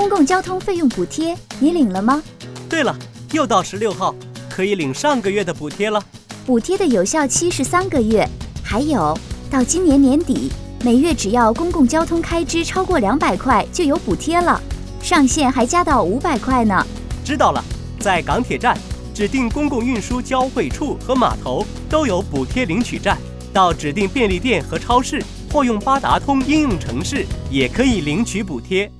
公共交通费用补贴你领了吗？ 对了，又到16号，可以领上个月的补贴了。 补贴的有效期是3个月，还有到今年年底，每月只要公共交通开支超过200块就有补贴了，上限还加到500块呢。 知道了，在港铁站、指定公共运输交汇处和码头都有补贴领取站，到指定便利店和超市或用八达通应用程式也可以领取补贴。